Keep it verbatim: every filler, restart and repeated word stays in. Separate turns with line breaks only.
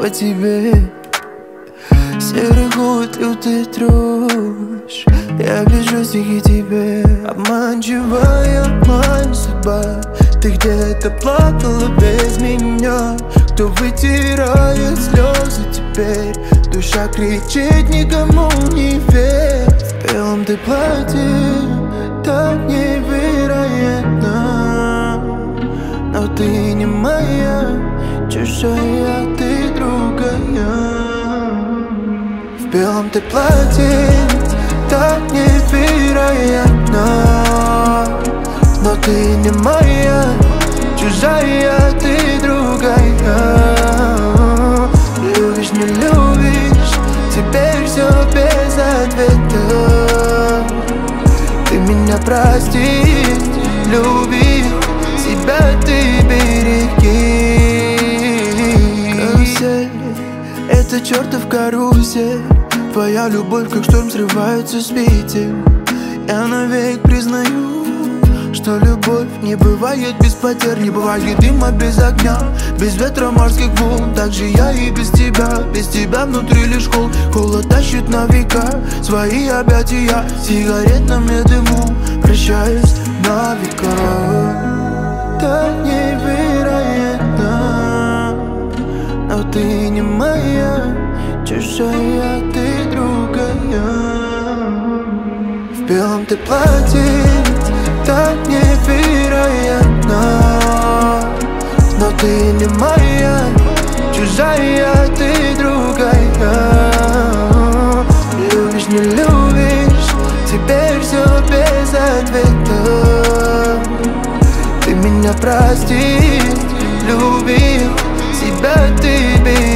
по тебе. Серый год, лютый дрожь, я пишу стихи тебе. Обманчивая моя судьба, ты где-то плакала без меня. Кто вытирает слезы теперь? Душа кричит, никому не верь. В белом ты платье, так невероятно. Но ты не моя, чужая, ты другая. В белом ты платье, так невероятно. Но ты не моя, чужая, ты другая. Любишь, не любишь, теперь все без ответа. Ты меня прости, люби, себя ты береги. Карусель, это чертов карусель. Твоя любовь, как шторм, срывается с петель. Я навек признаю, что любовь не бывает без потерь. Не бывает дыма без огня, без ветра морских волн. Так же я и без тебя, без тебя внутри лишь холод. Холод тащит на века свои объятия. В сигаретном дыму прощаюсь на века. Так невероятно, но ты не моя, чужая, ты другая. В белом ты платье, так невероятно. Но ты не моя, чужая, ты другая. Любишь, не любишь, теперь все без ответа. Ты меня прости, люби, себя ты береги.